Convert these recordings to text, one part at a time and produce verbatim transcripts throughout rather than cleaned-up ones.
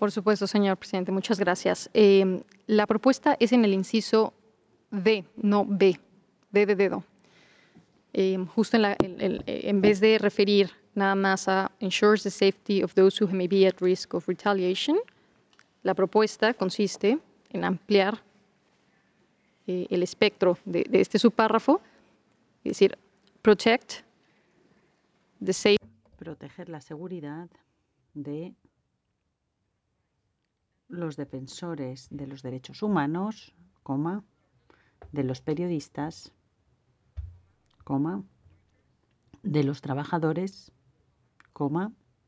Por supuesto, señor presidente. Muchas gracias. Eh, la propuesta es en el inciso D, no B, D de dedo. Eh, justo en, la, en, en, en vez de referir nada más a ensures the safety of those who may be at risk of retaliation, la propuesta consiste en ampliar eh, el espectro de, de este subpárrafo, es decir, protect the safety. Proteger la seguridad de los defensores de los derechos humanos, coma, de los periodistas, coma, de los trabajadores, coma,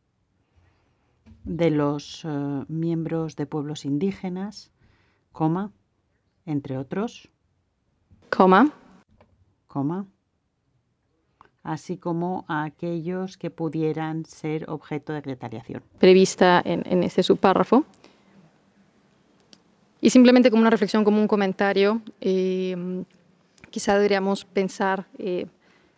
de los uh, miembros de pueblos indígenas, coma, entre otros, coma, coma, así como a aquellos que pudieran ser objeto de retaliación. Prevista en, en este subpárrafo. Y simplemente como una reflexión, como un comentario, eh, quizá deberíamos pensar eh,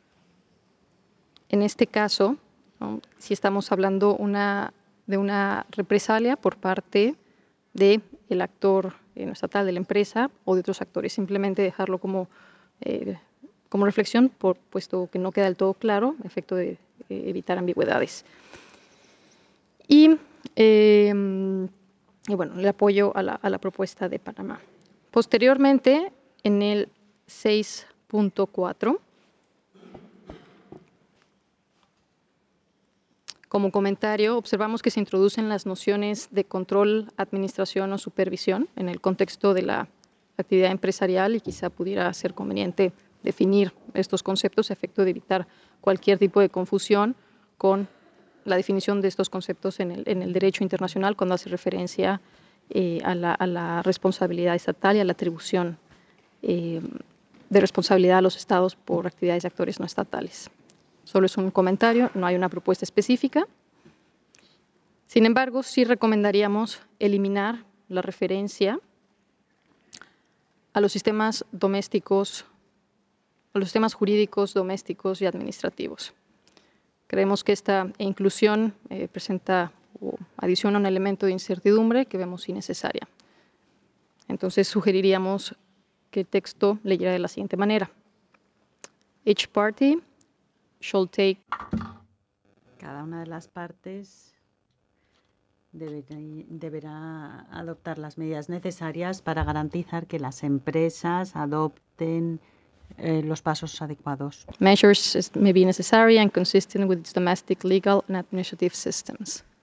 en este caso, ¿no? Si estamos hablando una, de una represalia por parte del actor eh, no estatal de la empresa o de otros actores, simplemente dejarlo como, eh, como reflexión, por, puesto que no queda del todo claro, a efecto de eh, evitar ambigüedades. Y, eh, y bueno, el apoyo a la, a la propuesta de Panamá. Posteriormente, en el seis punto cuatro, como comentario, observamos que se introducen las nociones de control, administración o supervisión en el contexto de la actividad empresarial y quizá pudiera ser conveniente definir estos conceptos a efecto de evitar cualquier tipo de confusión con la definición de estos conceptos en el, en el derecho internacional cuando hace referencia eh, a, la, a la responsabilidad estatal y a la atribución eh, de responsabilidad a los estados por actividades de actores no estatales. Solo es un comentario, no hay una propuesta específica. Sin embargo, sí recomendaríamos eliminar la referencia a los sistemas domésticos, a los sistemas jurídicos, domésticos y administrativos. Creemos que esta inclusión eh, presenta o adiciona un elemento de incertidumbre que vemos innecesaria. Entonces, sugeriríamos que el texto leyera de la siguiente manera. Each party shall take. Cada una de las partes deberá, deberá adoptar las medidas necesarias para garantizar que las empresas adopten eh, los pasos adecuados. Measures may be necessary and consistent with its domestic legal and administrative systems.